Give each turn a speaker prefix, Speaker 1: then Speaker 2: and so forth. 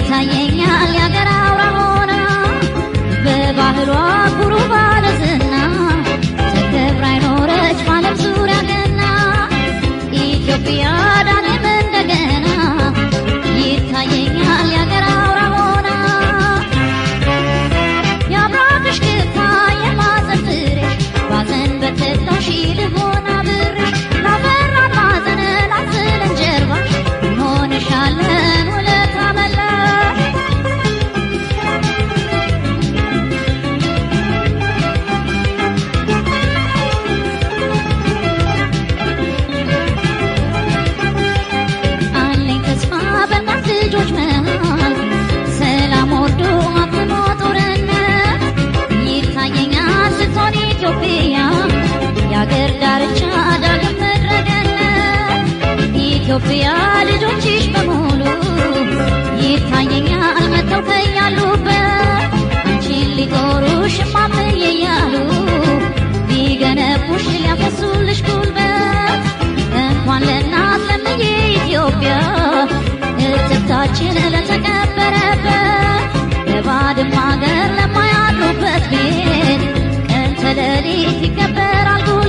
Speaker 1: ይታየኛል ያገር አውራ ሆና በባህሏ ኩሩ ባለዝና ተከብራ ይኖረች በዓለም ዙሪያ ገና ኢትዮጵያ ዳግም እንደገና ይታየኛል ያገር አውራ ሆና ያብራክሽ ክፋይ የማዘን ፍሬሽ ባዘን በተታሽ ልቦና ብርሽ ላፈራን ማዘን ላስለን ጀርባሽ እንሆንሻለን ውለታ መላሽ አለኝ ተስፋ በእናት ልጆች መሃል ሰላም ወርዶ አፍኖ ጦርነት ይታየኛል ስትሆን ኢትዮጵያ ያገር ዳርቻ ዳግም ምድረ ገነት ኢትዮጵያ ልጆችሽ በሙሉ ይታየኛል መተው ከያሉበት አንቺን ሊጦሩሽ እማምዬ እያሉ ሊገነቡሽ ሊያፈሱልሽ ጉልበት እንኳን ለእናት ለምዬ ኢትዮጵያ እትብታችን ለተቀበረበት የባድማ አገር ለማያድሩበት ቤት ቀን ተሌሊት ይከበራል